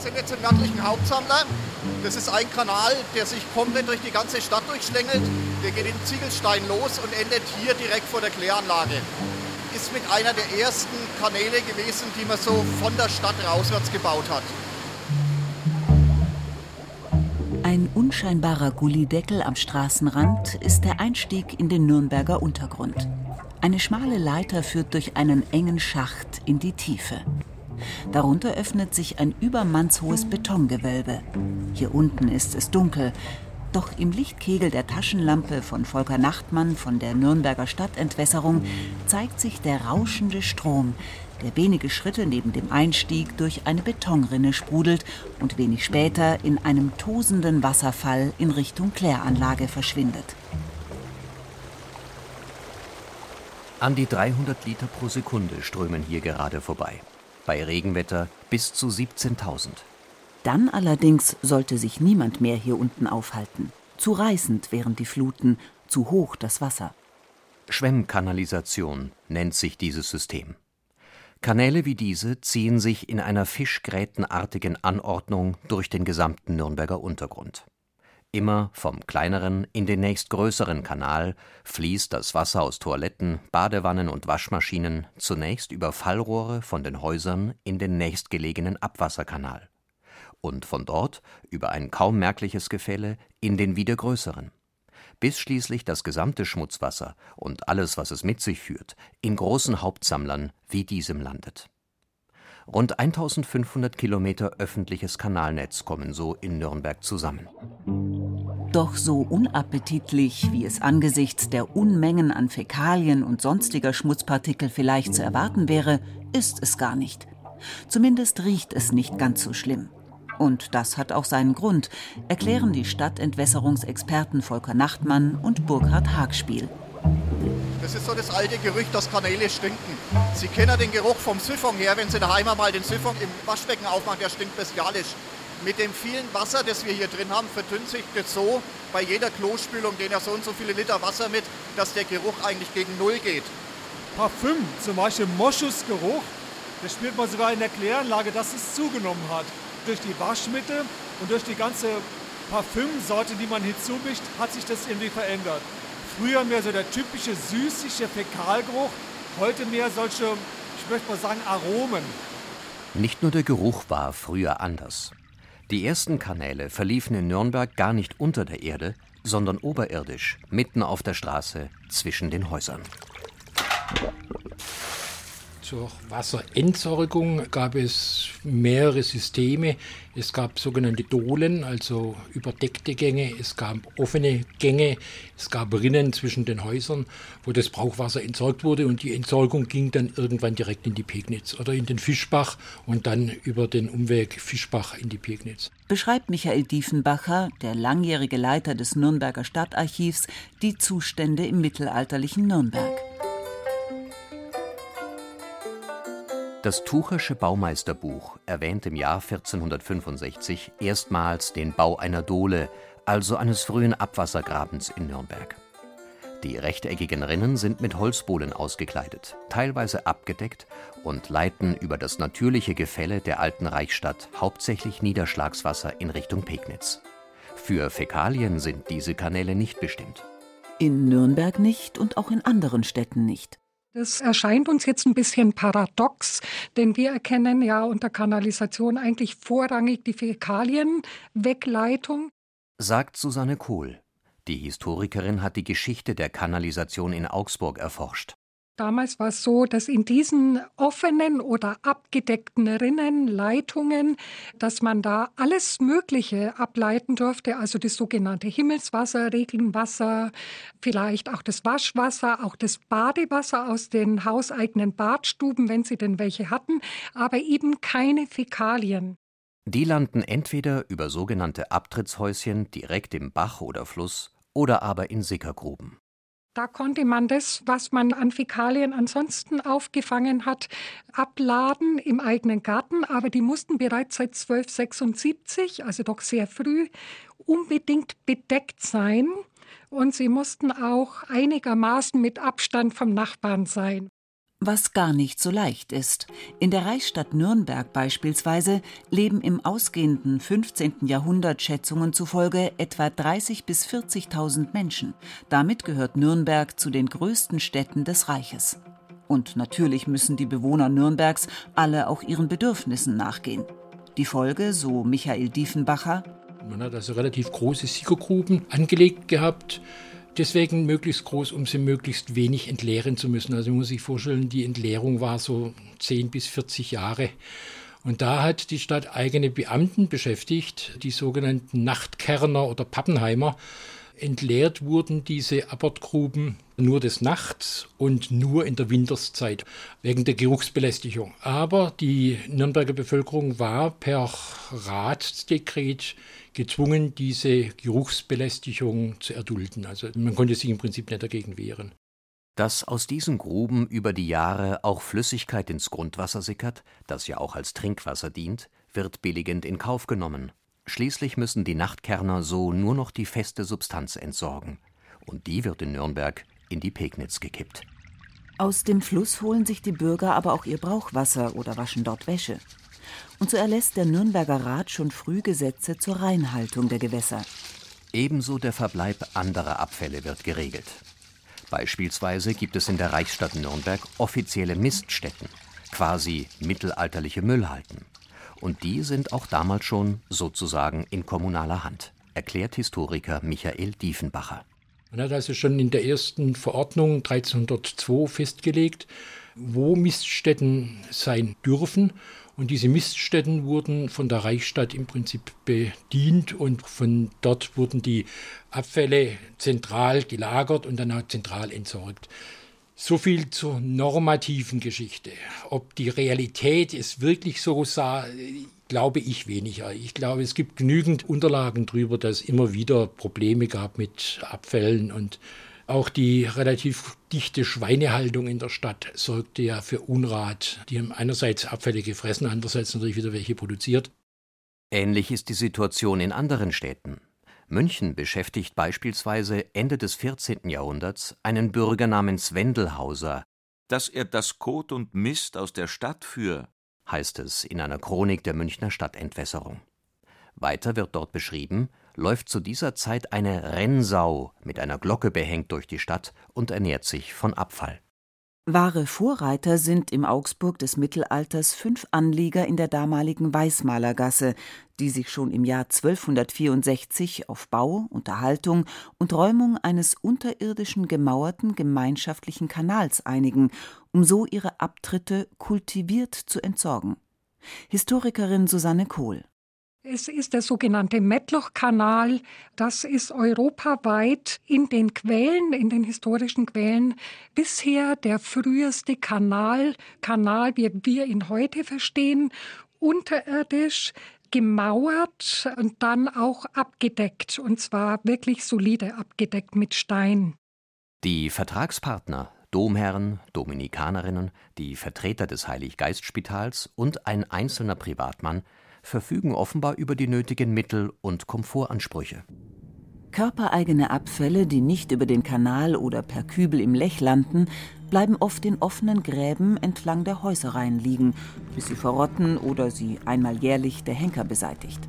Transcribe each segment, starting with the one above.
sind jetzt im nördlichen Hauptsammler. Das ist ein Kanal, der sich komplett durch die ganze Stadt durchschlängelt. Der geht in Ziegelstein los und endet hier direkt vor der Kläranlage. Ist mit einer der ersten Kanäle gewesen, die man so von der Stadt rauswärts gebaut hat. Ein unscheinbarer Gullideckel am Straßenrand ist der Einstieg in den Nürnberger Untergrund. Eine schmale Leiter führt durch einen engen Schacht in die Tiefe. Darunter öffnet sich ein übermannshohes Betongewölbe. Hier unten ist es dunkel. Doch im Lichtkegel der Taschenlampe von Volker Nachtmann von der Nürnberger Stadtentwässerung zeigt sich der rauschende Strom, der wenige Schritte neben dem Einstieg durch eine Betonrinne sprudelt und wenig später in einem tosenden Wasserfall in Richtung Kläranlage verschwindet. An die 300 Liter pro Sekunde strömen hier gerade vorbei. Bei Regenwetter bis zu 17.000. Dann allerdings sollte sich niemand mehr hier unten aufhalten. Zu reißend wären die Fluten, zu hoch das Wasser. Schwemmkanalisation nennt sich dieses System. Kanäle wie diese ziehen sich in einer fischgrätenartigen Anordnung durch den gesamten Nürnberger Untergrund. Immer vom kleineren in den nächstgrößeren Kanal fließt das Wasser aus Toiletten, Badewannen und Waschmaschinen zunächst über Fallrohre von den Häusern in den nächstgelegenen Abwasserkanal und von dort über ein kaum merkliches Gefälle in den wieder größeren, bis schließlich das gesamte Schmutzwasser und alles, was es mit sich führt, in großen Hauptsammlern wie diesem landet. Rund 1500 Kilometer öffentliches Kanalnetz kommen so in Nürnberg zusammen. Doch so unappetitlich, wie es angesichts der Unmengen an Fäkalien und sonstiger Schmutzpartikel vielleicht zu erwarten wäre, ist es gar nicht. Zumindest riecht es nicht ganz so schlimm. Und das hat auch seinen Grund, erklären die Stadtentwässerungsexperten Volker Nachtmann und Burkhard Hagspiel. Das ist so das alte Gerücht, dass Kanäle stinken. Sie kennen den Geruch vom Siphon her, wenn Sie daheim mal den Siphon im Waschbecken aufmachen, der stinkt bestialisch. Mit dem vielen Wasser, das wir hier drin haben, verdünnt sich das so bei jeder Klospülung, gehen ja so und so viele Liter Wasser mit, dass der Geruch eigentlich gegen Null geht. Parfüm, zum Beispiel Moschusgeruch, das spürt man sogar in der Kläranlage, dass es zugenommen hat. Durch die Waschmittel und durch die ganze Parfümsorte, die man hinzumischt, hat sich das irgendwie verändert. Früher mehr so der typische süßliche Fäkalgeruch, heute mehr solche, ich möchte mal sagen, Aromen. Nicht nur der Geruch war früher anders. Die ersten Kanäle verliefen in Nürnberg gar nicht unter der Erde, sondern oberirdisch, mitten auf der Straße zwischen den Häusern. Zur Wasserentsorgung gab es mehrere Systeme. Es gab sogenannte Dohlen, also überdeckte Gänge. Es gab offene Gänge. Es gab Rinnen zwischen den Häusern, wo das Brauchwasser entsorgt wurde. Und die Entsorgung ging dann irgendwann direkt in die Pegnitz oder in den Fischbach und dann über den Umweg Fischbach in die Pegnitz. Beschreibt Michael Diefenbacher, der langjährige Leiter des Nürnberger Stadtarchivs, die Zustände im mittelalterlichen Nürnberg. Das Tuchersche Baumeisterbuch erwähnt im Jahr 1465 erstmals den Bau einer Dohle, also eines frühen Abwassergrabens in Nürnberg. Die rechteckigen Rinnen sind mit Holzbohlen ausgekleidet, teilweise abgedeckt und leiten über das natürliche Gefälle der alten Reichsstadt hauptsächlich Niederschlagswasser in Richtung Pegnitz. Für Fäkalien sind diese Kanäle nicht bestimmt. In Nürnberg nicht und auch in anderen Städten nicht. Das erscheint uns jetzt ein bisschen paradox, denn wir erkennen ja unter Kanalisation eigentlich vorrangig die Fäkalienwegleitung. Sagt Susanne Kohl. Die Historikerin hat die Geschichte der Kanalisation in Augsburg erforscht. Damals war es so, dass in diesen offenen oder abgedeckten Rinnen, Leitungen, dass man da alles Mögliche ableiten durfte, also das sogenannte Himmelswasser, Regenwasser, vielleicht auch das Waschwasser, auch das Badewasser aus den hauseigenen Badstuben, wenn sie denn welche hatten, aber eben keine Fäkalien. Die landen entweder über sogenannte Abtrittshäuschen direkt im Bach oder Fluss oder aber in Sickergruben. Da konnte man das, was man an Fäkalien ansonsten aufgefangen hat, abladen im eigenen Garten. Aber die mussten bereits seit 1276, also doch sehr früh, unbedingt bedeckt sein. Und sie mussten auch einigermaßen mit Abstand vom Nachbarn sein. Was gar nicht so leicht ist. In der Reichsstadt Nürnberg beispielsweise leben im ausgehenden 15. Jahrhundert Schätzungen zufolge etwa 30.000 bis 40.000 Menschen. Damit gehört Nürnberg zu den größten Städten des Reiches. Und natürlich müssen die Bewohner Nürnbergs alle auch ihren Bedürfnissen nachgehen. Die Folge, so Michael Diefenbacher: Man hat also relativ große Sickergruben angelegt gehabt. Deswegen möglichst groß, um sie möglichst wenig entleeren zu müssen. Also man muss sich vorstellen, die Entleerung war so 10 bis 40 Jahre. Und da hat die Stadt eigene Beamten beschäftigt, die sogenannten Nachtkärrner oder Pappenheimer. Entleert wurden diese Abortgruben nur des Nachts und nur in der Winterszeit wegen der Geruchsbelästigung. Aber die Nürnberger Bevölkerung war per Ratsdekret gezwungen, diese Geruchsbelästigung zu erdulden. Also man konnte sich im Prinzip nicht dagegen wehren. Dass aus diesen Gruben über die Jahre auch Flüssigkeit ins Grundwasser sickert, das ja auch als Trinkwasser dient, wird billigend in Kauf genommen. Schließlich müssen die Nachtkärrner so nur noch die feste Substanz entsorgen. Und die wird in Nürnberg in die Pegnitz gekippt. Aus dem Fluss holen sich die Bürger aber auch ihr Brauchwasser oder waschen dort Wäsche. Und so erlässt der Nürnberger Rat schon früh Gesetze zur Reinhaltung der Gewässer. Ebenso der Verbleib anderer Abfälle wird geregelt. Beispielsweise gibt es in der Reichsstadt Nürnberg offizielle Miststätten, quasi mittelalterliche Müllhalden. Und die sind auch damals schon sozusagen in kommunaler Hand, erklärt Historiker Michael Diefenbacher. Man hat also schon in der ersten Verordnung 1302 festgelegt, wo Miststätten sein dürfen. Und diese Miststätten wurden von der Reichsstadt im Prinzip bedient und von dort wurden die Abfälle zentral gelagert und dann auch zentral entsorgt. So viel zur normativen Geschichte. Ob die Realität es wirklich so sah, glaube ich weniger. Ich glaube, es gibt genügend Unterlagen darüber, dass es immer wieder Probleme gab mit Abfällen und auch die relativ dichte Schweinehaltung in der Stadt sorgte ja für Unrat. Die haben einerseits Abfälle gefressen, andererseits natürlich wieder welche produziert. Ähnlich ist die Situation in anderen Städten. München beschäftigt beispielsweise Ende des 14. Jahrhunderts einen Bürger namens Wendelhauser. Dass er das Kot und Mist aus der Stadt führe, heißt es in einer Chronik der Münchner Stadtentwässerung. Weiter wird dort beschrieben, läuft zu dieser Zeit eine Rennsau mit einer Glocke behängt durch die Stadt und ernährt sich von Abfall. Wahre Vorreiter sind im Augsburg des Mittelalters 5 Anlieger in der damaligen Weißmalergasse, die sich schon im Jahr 1264 auf Bau, Unterhaltung und Räumung eines unterirdischen gemauerten gemeinschaftlichen Kanals einigen, um so ihre Abtritte kultiviert zu entsorgen. Historikerin Susanne Kohl: Es ist der sogenannte Metloch-Kanal. Das ist europaweit in den Quellen, in den historischen Quellen, bisher der früheste Kanal, wie wir ihn heute verstehen, unterirdisch, gemauert und dann auch abgedeckt, und zwar wirklich solide abgedeckt mit Stein. Die Vertragspartner, Domherren, Dominikanerinnen, die Vertreter des Heilig-Geist-Spitals und ein einzelner Privatmann verfügen offenbar über die nötigen Mittel und Komfortansprüche. Körpereigene Abfälle, die nicht über den Kanal oder per Kübel im Lech landen, bleiben oft in offenen Gräben entlang der Häusereien liegen, bis sie verrotten oder sie einmal jährlich der Henker beseitigt.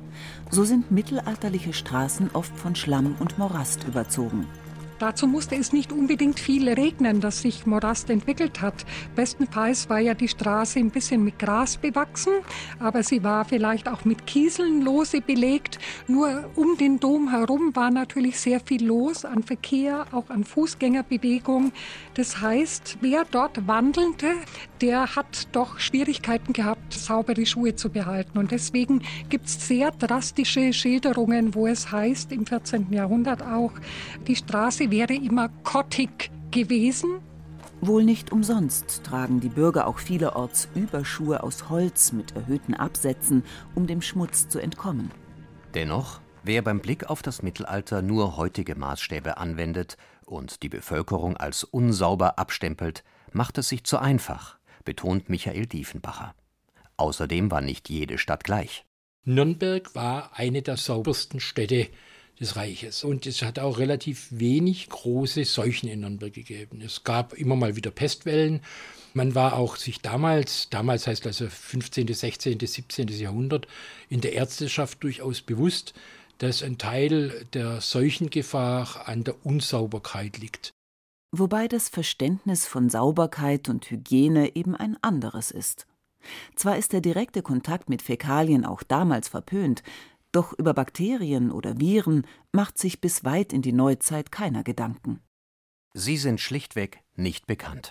So sind mittelalterliche Straßen oft von Schlamm und Morast überzogen. Dazu musste es nicht unbedingt viel regnen, dass sich Morast entwickelt hat. Bestenfalls war ja die Straße ein bisschen mit Gras bewachsen, aber sie war vielleicht auch mit Kieseln lose belegt. Nur um den Dom herum war natürlich sehr viel los an Verkehr, auch an Fußgängerbewegung. Das heißt, wer dort wandelte, der hat doch Schwierigkeiten gehabt, saubere Schuhe zu behalten. Und deswegen gibt es sehr drastische Schilderungen, wo es heißt, im 14. Jahrhundert auch, die Straße wäre immer kottig gewesen. Wohl nicht umsonst tragen die Bürger auch vielerorts Überschuhe aus Holz mit erhöhten Absätzen, um dem Schmutz zu entkommen. Dennoch, wer beim Blick auf das Mittelalter nur heutige Maßstäbe anwendet und die Bevölkerung als unsauber abstempelt, macht es sich zu einfach, betont Michael Diefenbacher. Außerdem war nicht jede Stadt gleich. Nürnberg war eine der saubersten Städte des Reiches. Und es hat auch relativ wenig große Seuchen in Nürnberg gegeben. Es gab immer mal wieder Pestwellen. Man war auch sich damals heißt also 15., 16., 17. Jahrhundert, in der Ärzteschaft durchaus bewusst, dass ein Teil der Seuchengefahr an der Unsauberkeit liegt. Wobei das Verständnis von Sauberkeit und Hygiene eben ein anderes ist. Zwar ist der direkte Kontakt mit Fäkalien auch damals verpönt, doch über Bakterien oder Viren macht sich bis weit in die Neuzeit keiner Gedanken. Sie sind schlichtweg nicht bekannt.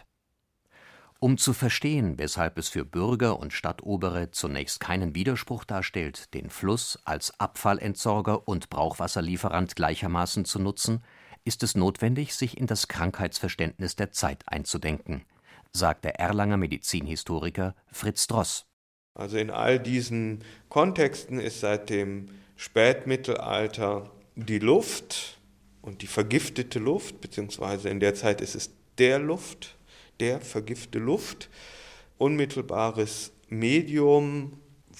Um zu verstehen, weshalb es für Bürger und Stadtobere zunächst keinen Widerspruch darstellt, den Fluss als Abfallentsorger und Brauchwasserlieferant gleichermaßen zu nutzen, ist es notwendig, sich in das Krankheitsverständnis der Zeit einzudenken, sagt der Erlanger Medizinhistoriker Fritz Dross. Also in all diesen Kontexten ist seit dem Spätmittelalter die Luft und die vergiftete Luft, beziehungsweise in der Zeit ist es der vergiftete Luft, unmittelbares Medium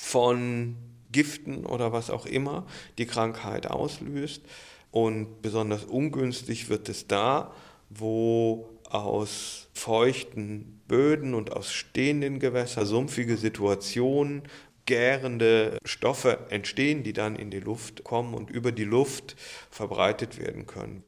von Giften oder was auch immer die Krankheit auslöst. Und besonders ungünstig wird es da, wo aus feuchten Böden und aus stehenden Gewässern sumpfige Situationen, gärende Stoffe entstehen, die dann in die Luft kommen und über die Luft verbreitet werden können.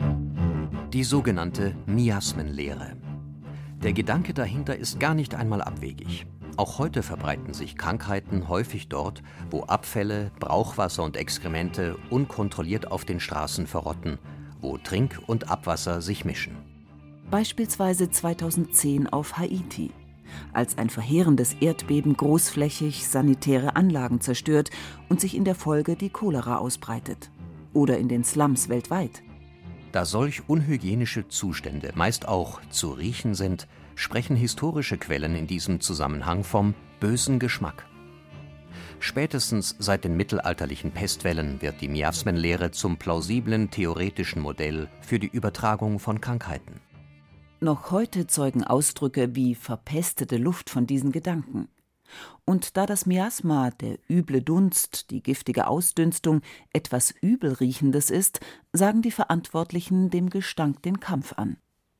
Die sogenannte Miasmenlehre. Der Gedanke dahinter ist gar nicht einmal abwegig. Auch heute verbreiten sich Krankheiten häufig dort, wo Abfälle, Brauchwasser und Exkremente unkontrolliert auf den Straßen verrotten, wo Trink- und Abwasser sich mischen. Beispielsweise 2010 auf Haiti, als ein verheerendes Erdbeben großflächig sanitäre Anlagen zerstört und sich in der Folge die Cholera ausbreitet. Oder in den Slums weltweit. Da solch unhygienische Zustände meist auch zu riechen sind, sprechen historische Quellen in diesem Zusammenhang vom bösen Geschmack. Spätestens seit den mittelalterlichen Pestwellen wird die Miasmenlehre zum plausiblen theoretischen Modell für die Übertragung von Krankheiten. Noch heute zeugen Ausdrücke wie verpestete Luft von diesen Gedanken. Und da das Miasma, der üble Dunst, die giftige Ausdünstung, etwas Übelriechendes ist, sagen die Verantwortlichen dem Gestank den Kampf an.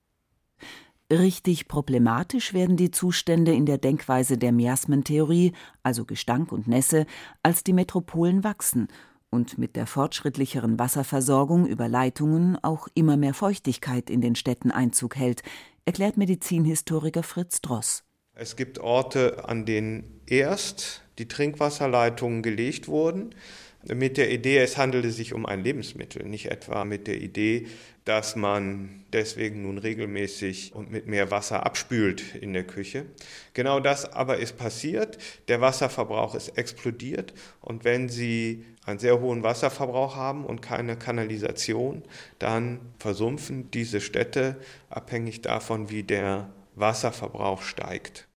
Richtig problematisch werden die Zustände in der Denkweise der Miasmentheorie, also Gestank und Nässe, als die Metropolen wachsen und mit der fortschrittlicheren Wasserversorgung über Leitungen auch immer mehr Feuchtigkeit in den Städten Einzug hält, erklärt Medizinhistoriker Fritz Dross. Es gibt Orte, an denen erst die Trinkwasserleitungen gelegt wurden, mit der Idee, es handelte sich um ein Lebensmittel, nicht etwa mit der Idee, dass man deswegen nun regelmäßig und mit mehr Wasser abspült in der Küche. Genau das aber ist passiert, der Wasserverbrauch ist explodiert und wenn Sie einen sehr hohen Wasserverbrauch haben und keine Kanalisation, dann versumpfen diese Städte abhängig davon, wie der Wasserverbrauch steigt.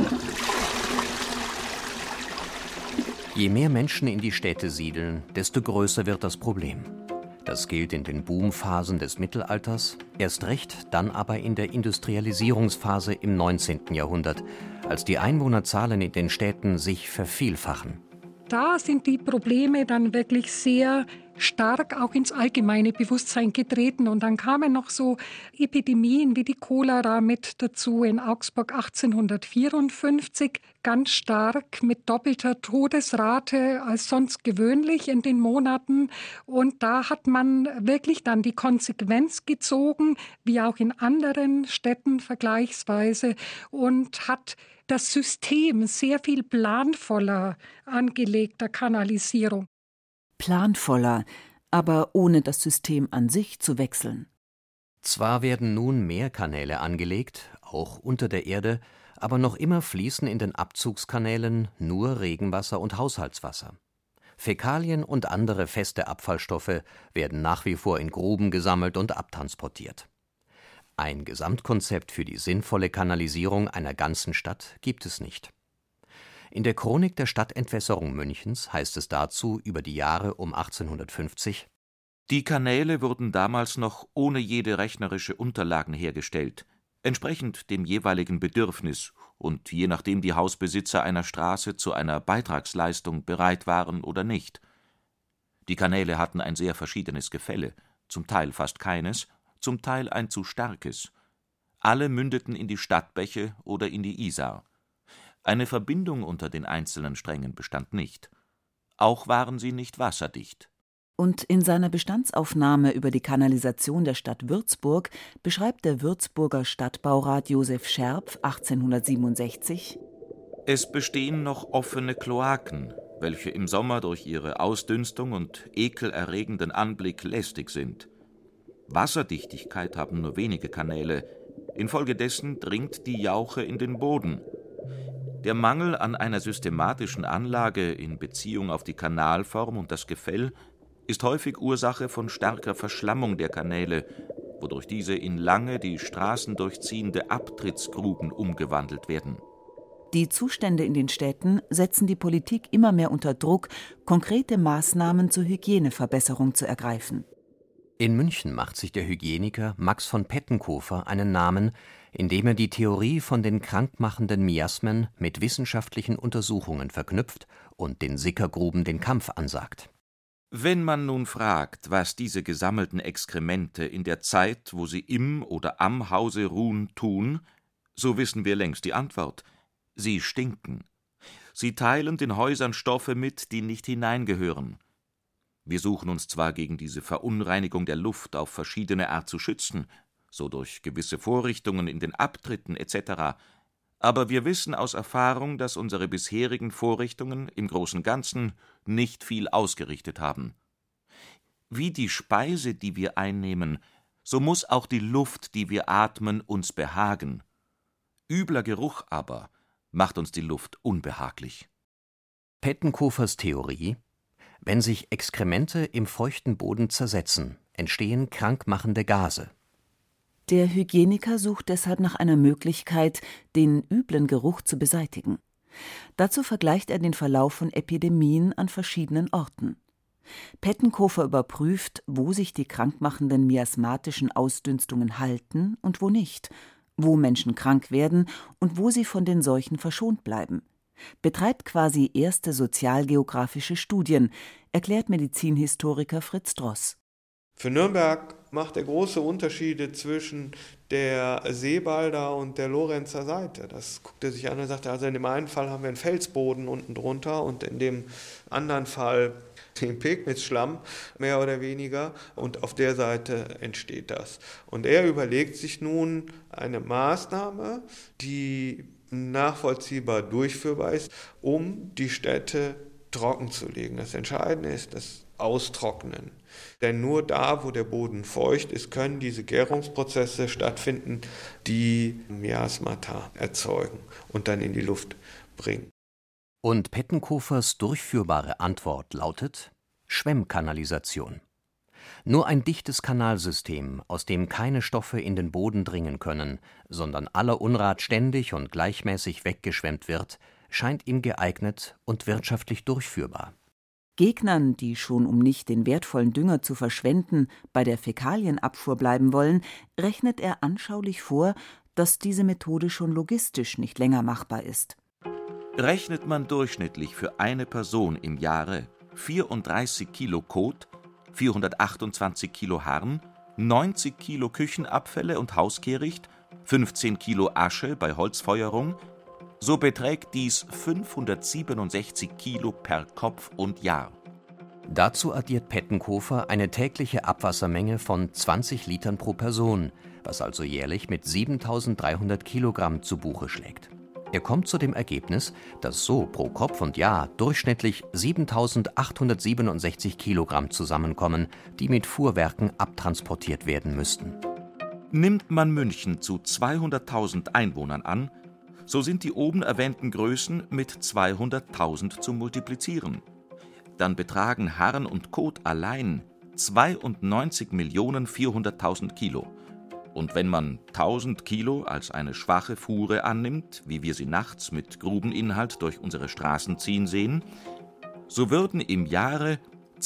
Je mehr Menschen in die Städte siedeln, desto größer wird das Problem. Das gilt in den Boomphasen des Mittelalters, erst recht dann aber in der Industrialisierungsphase im 19. Jahrhundert, als die Einwohnerzahlen in den Städten sich vervielfachen. Da sind die Probleme dann wirklich sehr stark auch ins allgemeine Bewusstsein getreten. Und dann kamen noch so Epidemien wie die Cholera mit dazu in Augsburg 1854, ganz stark mit doppelter Todesrate als sonst gewöhnlich in den Monaten. Und da hat man wirklich dann die Konsequenz gezogen, wie auch in anderen Städten vergleichsweise, und hat das System sehr viel planvoller angelegt, der Kanalisierung. Planvoller, aber ohne das System an sich zu wechseln. Zwar werden nun mehr Kanäle angelegt, auch unter der Erde, aber noch immer fließen in den Abzugskanälen nur Regenwasser und Haushaltswasser. Fäkalien und andere feste Abfallstoffe werden nach wie vor in Gruben gesammelt und abtransportiert. Ein Gesamtkonzept für die sinnvolle Kanalisierung einer ganzen Stadt gibt es nicht. In der Chronik der Stadtentwässerung Münchens heißt es dazu über die Jahre um 1850: Die Kanäle wurden damals noch ohne jede rechnerische Unterlagen hergestellt, entsprechend dem jeweiligen Bedürfnis und je nachdem die Hausbesitzer einer Straße zu einer Beitragsleistung bereit waren oder nicht. Die Kanäle hatten ein sehr verschiedenes Gefälle, zum Teil fast keines, zum Teil ein zu starkes. Alle mündeten in die Stadtbäche oder in die Isar. Eine Verbindung unter den einzelnen Strängen bestand nicht. Auch waren sie nicht wasserdicht. Und in seiner Bestandsaufnahme über die Kanalisation der Stadt Würzburg beschreibt der Würzburger Stadtbaurat Josef Scherpf 1867: Es bestehen noch offene Kloaken, welche im Sommer durch ihre Ausdünstung und ekelerregenden Anblick lästig sind. Wasserdichtigkeit haben nur wenige Kanäle, infolgedessen dringt die Jauche in den Boden. Der Mangel an einer systematischen Anlage in Beziehung auf die Kanalform und das Gefäll ist häufig Ursache von starker Verschlammung der Kanäle, wodurch diese in lange die Straßen durchziehende Abtrittsgruben umgewandelt werden. Die Zustände in den Städten setzen die Politik immer mehr unter Druck, konkrete Maßnahmen zur Hygieneverbesserung zu ergreifen. In München macht sich der Hygieniker Max von Pettenkofer einen Namen, indem er die Theorie von den krankmachenden Miasmen mit wissenschaftlichen Untersuchungen verknüpft und den Sickergruben den Kampf ansagt. Wenn man nun fragt, was diese gesammelten Exkremente in der Zeit, wo sie im oder am Hause ruhen, tun, so wissen wir längst die Antwort: Sie stinken. Sie teilen den Häusern Stoffe mit, die nicht hineingehören. Wir suchen uns zwar gegen diese Verunreinigung der Luft auf verschiedene Art zu schützen, so durch gewisse Vorrichtungen in den Abtritten etc., aber wir wissen aus Erfahrung, dass unsere bisherigen Vorrichtungen im Großen und Ganzen nicht viel ausgerichtet haben. Wie die Speise, die wir einnehmen, so muss auch die Luft, die wir atmen, uns behagen. Übler Geruch aber macht uns die Luft unbehaglich. Pettenkofers Theorie: Wenn sich Exkremente im feuchten Boden zersetzen, entstehen krankmachende Gase. Der Hygieniker sucht deshalb nach einer Möglichkeit, den üblen Geruch zu beseitigen. Dazu vergleicht er den Verlauf von Epidemien an verschiedenen Orten. Pettenkofer überprüft, wo sich die krankmachenden miasmatischen Ausdünstungen halten und wo nicht, wo Menschen krank werden und wo sie von den Seuchen verschont bleiben. Betreibt quasi erste sozialgeografische Studien, erklärt Medizinhistoriker Fritz Dross. Für Nürnberg macht er große Unterschiede zwischen der Seebalder und der Lorenzer Seite. Das guckt er sich an und sagt, also in dem einen Fall haben wir einen Felsboden unten drunter und in dem anderen Fall den Pegnitz-Schlamm, mehr oder weniger, und auf der Seite entsteht das. Und er überlegt sich nun eine Maßnahme, die nachvollziehbar durchführbar ist, um die Städte trocken zu legen. Das Entscheidende ist das Austrocknen. Denn nur da, wo der Boden feucht ist, können diese Gärungsprozesse stattfinden, die Miasmata erzeugen und dann in die Luft bringen. Und Pettenkofers durchführbare Antwort lautet: Schwemmkanalisation. Nur ein dichtes Kanalsystem, aus dem keine Stoffe in den Boden dringen können, sondern aller Unrat ständig und gleichmäßig weggeschwemmt wird, scheint ihm geeignet und wirtschaftlich durchführbar. Gegnern, die schon um nicht den wertvollen Dünger zu verschwenden, bei der Fäkalienabfuhr bleiben wollen, rechnet er anschaulich vor, dass diese Methode schon logistisch nicht länger machbar ist. Rechnet man durchschnittlich für eine Person im Jahre 34 Kilo Kot, 428 Kilo Harn, 90 Kilo Küchenabfälle und Hauskehricht, 15 Kilo Asche bei Holzfeuerung, so beträgt dies 567 Kilo per Kopf und Jahr. Dazu addiert Pettenkofer eine tägliche Abwassermenge von 20 Litern pro Person, was also jährlich mit 7.300 Kilogramm zu Buche schlägt. Er kommt zu dem Ergebnis, dass so pro Kopf und Jahr durchschnittlich 7.867 Kilogramm zusammenkommen, die mit Fuhrwerken abtransportiert werden müssten. Nimmt man München zu 200.000 Einwohnern an, so sind die oben erwähnten Größen mit 200.000 zu multiplizieren. Dann betragen Harn und Kot allein 92.400.000 Kilo. Und wenn man 1.000 Kilo als eine schwache Fuhre annimmt, wie wir sie nachts mit Grubeninhalt durch unsere Straßen ziehen sehen, so würden im Jahre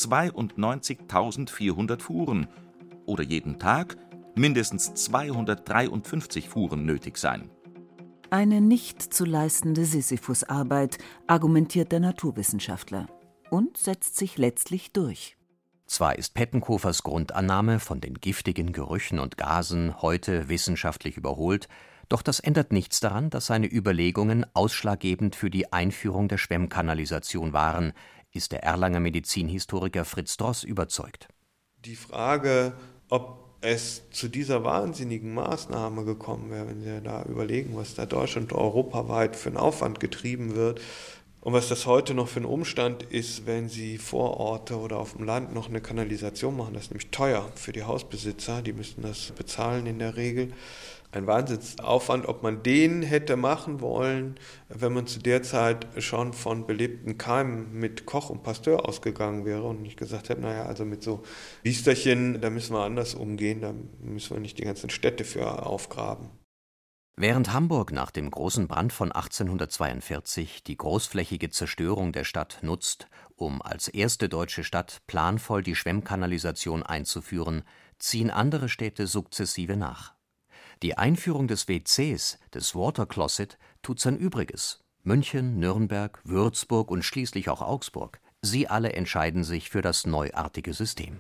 92.400 Fuhren oder jeden Tag mindestens 253 Fuhren nötig sein. Eine nicht zu leistende Sisyphusarbeit, argumentiert der Naturwissenschaftler, und setzt sich letztlich durch. Zwar ist Pettenkofers Grundannahme von den giftigen Gerüchen und Gasen heute wissenschaftlich überholt, doch das ändert nichts daran, dass seine Überlegungen ausschlaggebend für die Einführung der Schwemmkanalisation waren, ist der Erlanger Medizinhistoriker Fritz Dross überzeugt. Die Frage, ob es zu dieser wahnsinnigen Maßnahme gekommen wäre, wenn Sie da überlegen, was da deutschland- und europaweit für einen Aufwand getrieben wird und was das heute noch für ein Umstand ist, wenn Sie vor Orte oder auf dem Land noch eine Kanalisation machen. Das ist nämlich teuer für die Hausbesitzer, die müssen das bezahlen in der Regel. Ein Wahnsinnsaufwand, ob man den hätte machen wollen, wenn man zu der Zeit schon von belebten Keimen mit Koch und Pasteur ausgegangen wäre und nicht gesagt hätte, naja, also mit so Biesterchen, da müssen wir anders umgehen, da müssen wir nicht die ganzen Städte für aufgraben. Während Hamburg nach dem großen Brand von 1842 die großflächige Zerstörung der Stadt nutzt, um als erste deutsche Stadt planvoll die Schwemmkanalisation einzuführen, ziehen andere Städte sukzessive nach. Die Einführung des WCs, des Water Closet, tut sein Übriges. München, Nürnberg, Würzburg und schließlich auch Augsburg. Sie alle entscheiden sich für das neuartige System.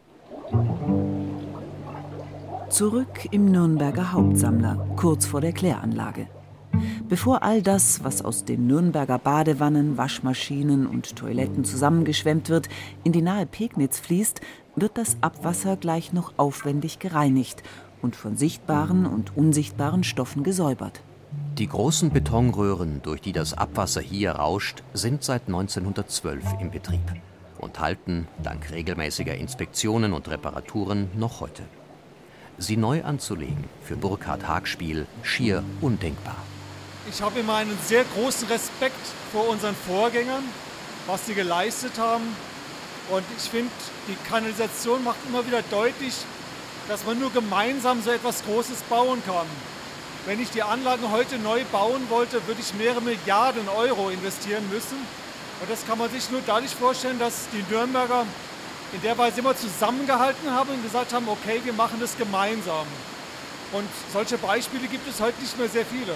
Zurück im Nürnberger Hauptsammler, kurz vor der Kläranlage. Bevor all das, was aus den Nürnberger Badewannen, Waschmaschinen und Toiletten zusammengeschwemmt wird, in die nahe Pegnitz fließt, wird das Abwasser gleich noch aufwendig gereinigt und von sichtbaren und unsichtbaren Stoffen gesäubert. Die großen Betonröhren, durch die das Abwasser hier rauscht, sind seit 1912 im Betrieb und halten, dank regelmäßiger Inspektionen und Reparaturen, noch heute. Sie neu anzulegen, für Burkhard Hagspiel schier undenkbar. Ich habe immer einen sehr großen Respekt vor unseren Vorgängern, was sie geleistet haben. Und ich finde, die Kanalisation macht immer wieder deutlich, dass man nur gemeinsam so etwas Großes bauen kann. Wenn ich die Anlagen heute neu bauen wollte, würde ich mehrere Milliarden Euro investieren müssen. Und das kann man sich nur dadurch vorstellen, dass die Nürnberger in der Weise immer zusammengehalten haben und gesagt haben, okay, wir machen das gemeinsam. Und solche Beispiele gibt es heute nicht mehr sehr viele.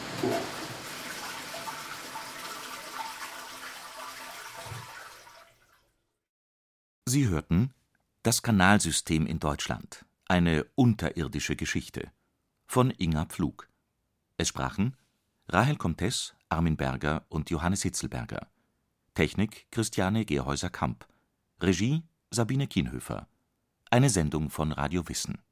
Sie hörten Das Kanalsystem in Deutschland. Eine unterirdische Geschichte von Inga Pflug. Es sprachen Rahel Comtes, Armin Berger und Johannes Hitzelberger. Technik Christiane Gerhäuser-Kamp. Regie Sabine Kienhöfer. Eine Sendung von Radio Wissen.